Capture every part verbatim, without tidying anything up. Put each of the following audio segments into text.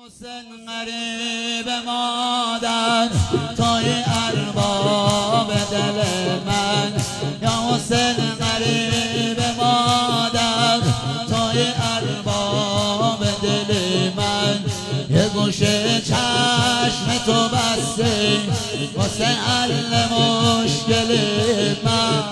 حسین غریب مادر توی ارباب دل من، یا حسین غریب مادر توی ارباب دل من. یه گوشه چشم تو بسته واسه حل مشکل من.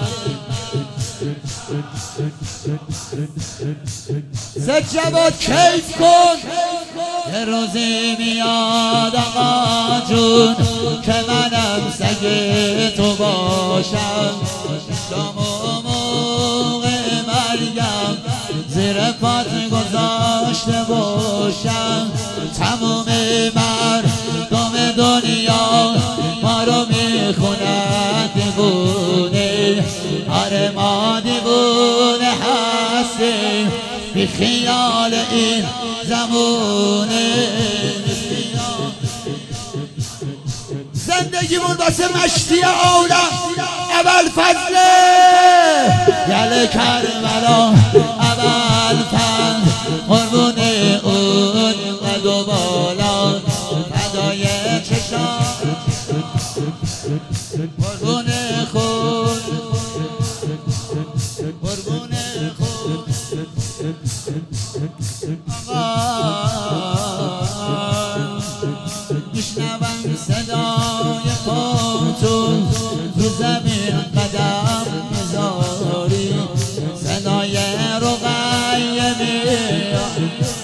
زجبات کیف کن، یه روزی میاد آقا جون که منم سگ تو باشم. شام و موقع مرگم زیر پات گذاشته باشم. تموم مردم دنیا ما رو میخونن دیوونه، آره ما دیوونه هستیم بی خیال این زمونه. زندگیمون واسه مشتی عالم اول فضله، یل کربلا اول فضل، قربون اون قد و بالا فدای چشام، قربون خود قربون خود. میشنوم صدای پاتون تو زمین قدم میذاری، صدای رقیه میاد.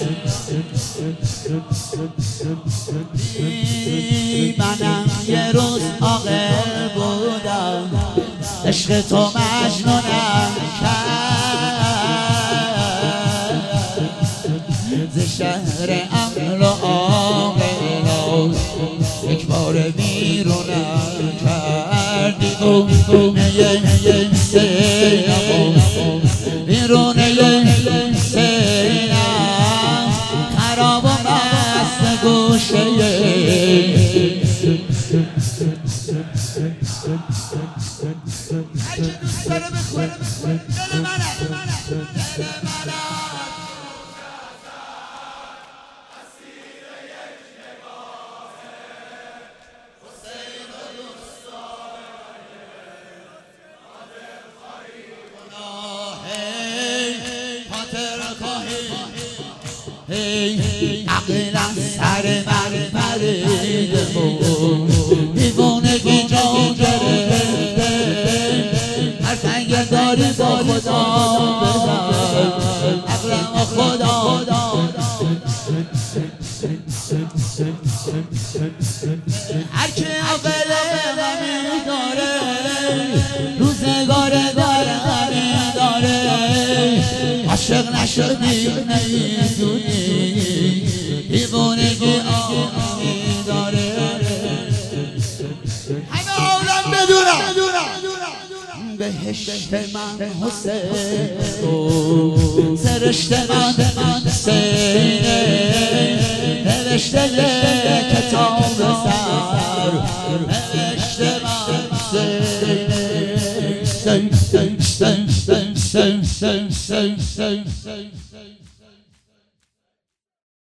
منم یه روز عاقل بودم، عشق تو مجنونم کرد. ز شهر امن و عاقل یک بار بیرونم کردی، بیرونه سینم بیرونه سینم خراب و مست گوشه. هر که دوست داره بخونه دل منه، دل منه. عقل از سر من پریده بود، دیوانگی جا گرفته. حرف اگر داری با خدا بزن، عقلم با خدا. هر که عقل غمی داره روزگار غمی داره. عاشق نشدی نمیدونی دیوانگی آمی داره. همه عالم بدونم بهشت من حسین، سرشت من حسینه، نوشته کتاب سر بهشت من حسینه.